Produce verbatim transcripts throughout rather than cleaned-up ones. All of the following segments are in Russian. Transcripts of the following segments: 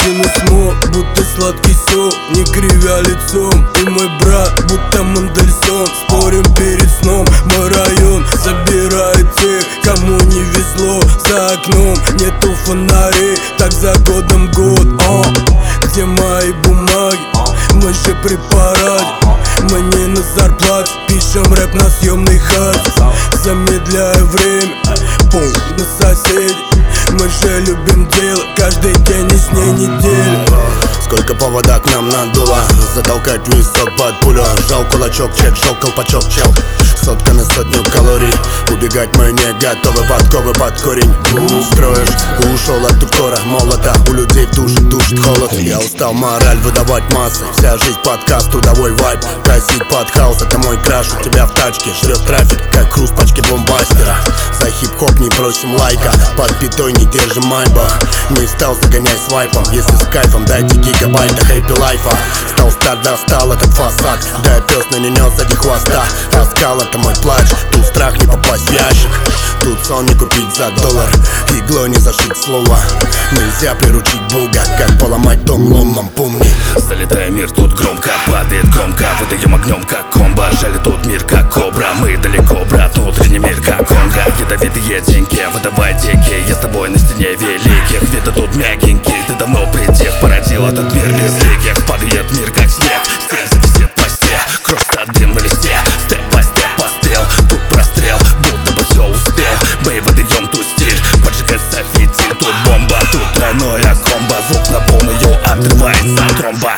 Виден и смог, будто сладкий сок, не кривя лицом. И мой брат, будто Мендельсон, спорим перед сном. Мой район забирает тех, кому не везло. За окном нету фонарей, так за годом год. О, где мои бумаги? Мы же при параде, мы не на зарплате, пишем рэп на съемный хат. Замедляя время, пум на соседей. Мы же любим делать каждый день и с ней неделю. Сколько повода к нам надуло, затолкать висок под пулю. Жал кулачок, чек, жал колпачок, чел. Сотка на сотню калорий, убегать мы не готовы, подковы под корень. Строишь, ушел от укора, молота, у людей душит, душит холод. Я устал мораль выдавать массы, вся жизнь подкаст, трудовой вайб. Косит под хаус, это мой краш, у тебя в тачке жрет трафик, как хруст пачки бомбастера. За хип-хоп не просим лайка, под пятой не держим майбах. Не стал загонять свайпом, если с кайфом дайте гигабайта хэппи лайфа. Стал стар, достал этот фасад, да пес на не нес сзади хвоста. Раскал это мой плач, тут страх не попасть в ящик. Тут сон не купить за доллар, иглой не зашить слово. Нельзя приручить Бога, как поломать дом ломом, помни. Залетая мир, тут громко, падает громко, выдаем огнем, как комбо. Жали тут мир, как кобра, мы далеко, брат, внутренний мир, как Конго. Ядовитые деньги, выдавай деньги, я с тобой на стене великих. Виды тут мягенькие, ты давно притих, породил этот мир безликих. Падает мир, как снег, стиль зависит по сте, кровь стадин на листе, степ по степ пострел, тут прострел, будто бы все успел. Мы выдаем тут стиль, поджигать софитиль, тут бомба, тут тройное комбо, звук на полную отрывается тромба.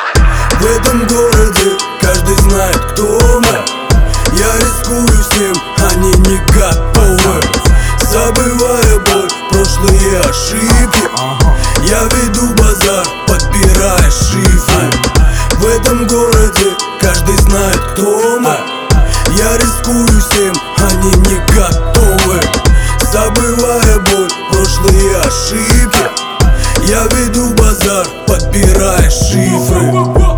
В этом городе каждый знает, кто мы. Я рискую всем, они не готовы. Забывая боль, прошлые ошибки, я веду базар, подбирая шифры. В этом городе каждый знает, кто мы. Я рискую всем, они не готовы. Забывая боль, прошлые ошибки, я веду базар, подбирая шифры.